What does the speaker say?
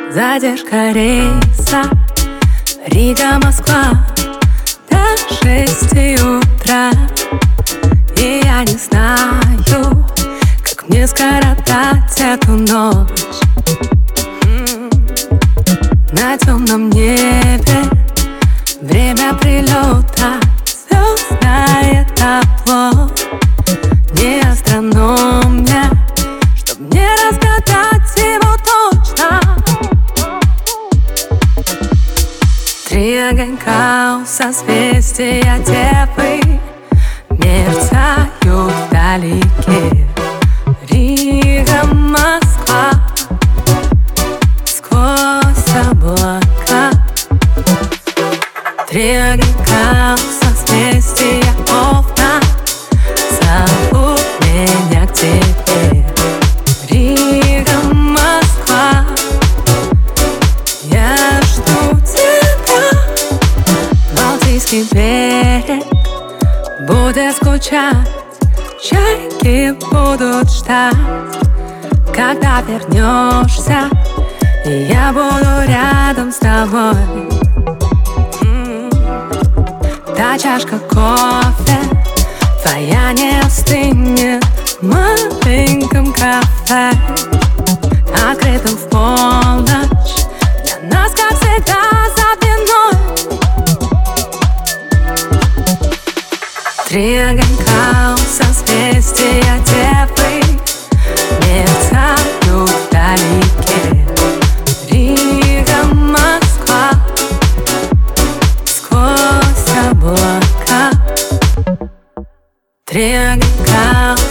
Задержка рейса Рига-Москва до 6 утра. И я не знаю, как мне скоротать эту ночь. На темном небе время прилета, звездное табло. Не астрономия, чтоб не разгадать его точно. Три огонька у созвездия Девы мерцают вдалеке. Рига, Москва, сквозь облака. Три огонька у созвездия Овна зовут меня к тебе. Рига, Москва, я жду тебя. Балтийский берег будет скучать, чайки будут ждать, когда вернешься, и я буду рядом с тобой. Та чашка кофе твоя не остынет в маленьком кафе, открытым в полночь для нас, как всегда, за виной. Три огонька у созвездия Девы мерцают вдалеке. Рига, Москва, сквозь облака. Три огонька